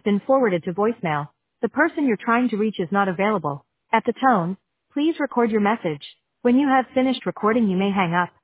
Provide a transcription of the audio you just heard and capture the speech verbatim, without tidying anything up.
been forwarded to voicemail. The person you're trying to reach is not available. At the tone, please record your message. When you have finished recording, you may hang up.